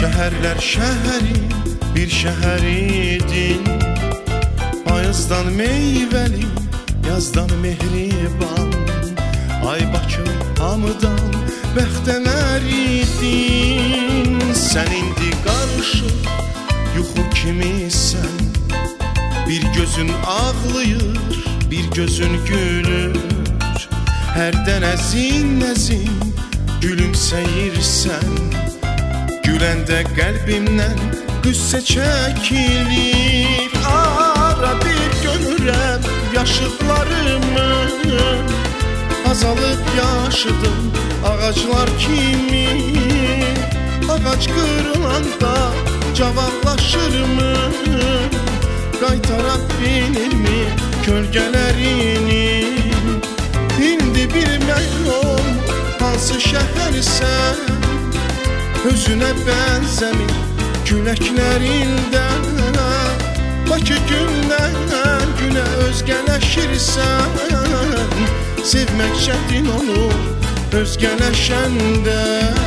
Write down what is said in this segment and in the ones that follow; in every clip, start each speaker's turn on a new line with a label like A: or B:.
A: Şəhərlər şəhəri bir şəhər idin, payızdan meyvəli, yazdan mehriban. Ay Bakı hamıdan bəxtəvər idin. Sən indi qarışıq yuxu kimisən, bir gözün ağlayır, bir gözün gülür. Hərdən əzin-əzin gülümsəyirsən, güləndə qəlbimdən qüssə çəkilir. Ara bir görürəm yaşıdlarımı, azalıb yaşıdım ağaclar kimi. Ağac qırılanda cavanlaşırmı, qaytara bilirmi kölgələrini? İndi bilmək ol hansı şəhərsən, özünə bənzəmir küləklərindən. Bakı gündən günə özgələşirsən, sevmək çətin olur özgələşəndə.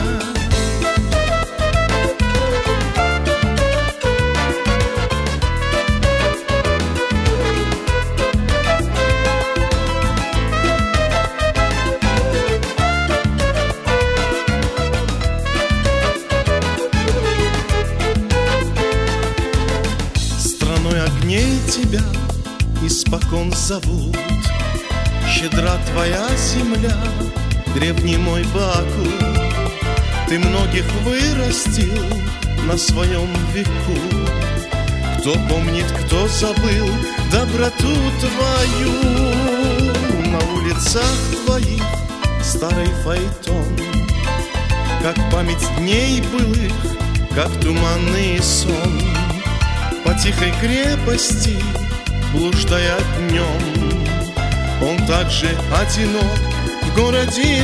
A: Тебя испокон зовут, щедра твоя земля, древний мой Баку. Ты многих вырастил на своем веку. Кто помнит, кто забыл доброту твою? На улицах твоих старый фаэтон, как память дней былых, как туманный сон. По тихой крепости, блуждая днем, он также одинок в городе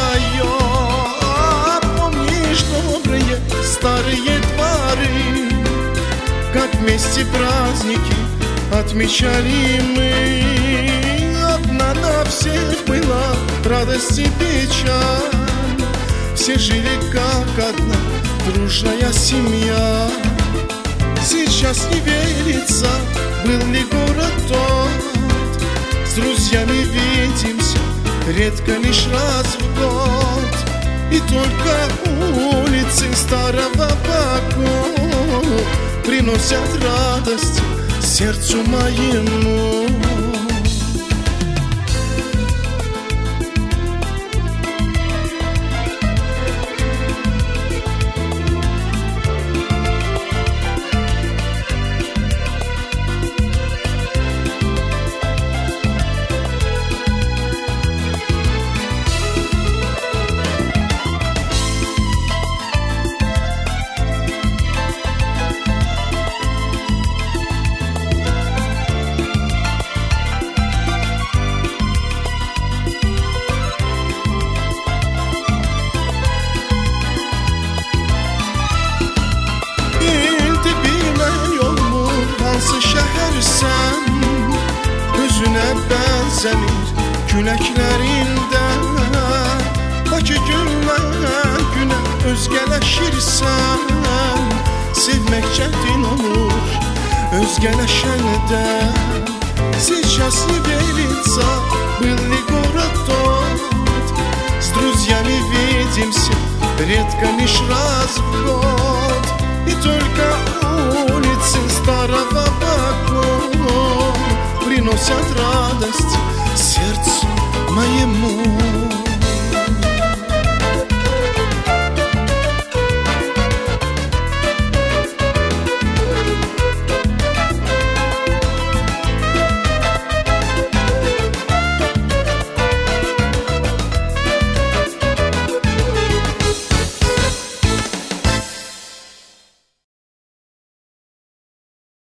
A: своем. Помнишь добрые старые дворы, как вместе праздники отмечали мы? Одна на всех была радость и печаль, все жили как одна дружная семья. Сейчас не верится, был ли город тот. С друзьями видимся редко, лишь раз в год. И только улицы старого Баку приносят радость сердцу моему. Şəhərsən, özünə bənzəmir küləklərindən. Bakı gündən günə özgələşirsən, sevmək çətin olur özgələşəndə. Сейчас не верится, был ли город тот. С друзьями видимся редко, лишь раз в год. И только улицы старого Баку приносят радость сердцу моему.